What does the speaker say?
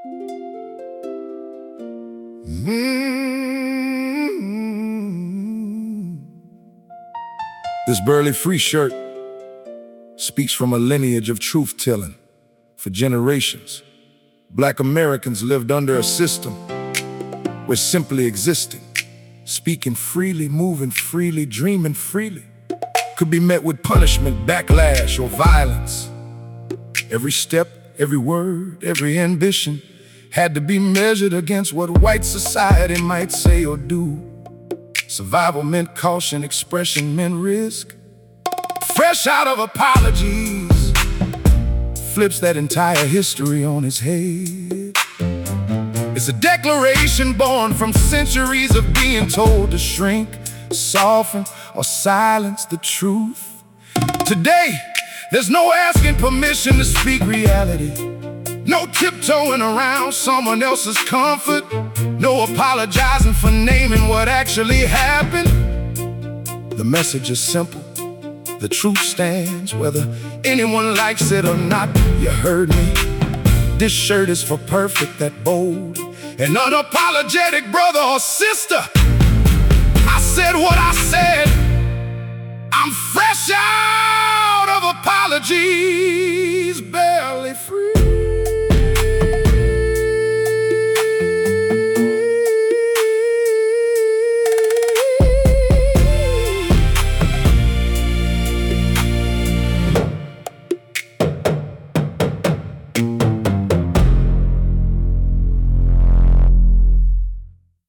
This burly free shirt speaks from a lineage of truth-telling. For generations, Black Americans lived under a system where simply existing, speaking freely, moving freely, dreaming freely, could be met with punishment, backlash, or violence. Every step, every word, every ambition had to be measured against what white society might say or do. Survival meant caution, expression meant risk. Fresh out of apologies, flips that entire history on its head. It's a declaration born from centuries of being told to shrink, soften, or silence the truth. Today, there's no asking permission to speak reality, no tiptoeing around someone else's comfort, no apologizing for naming what actually happened. The message is simple, the truth stands, whether anyone likes it or not. You heard me. This shirt is for perfect, that bold and unapologetic brother or sister. I said what I said. I'm fresh out of apologies, barely free.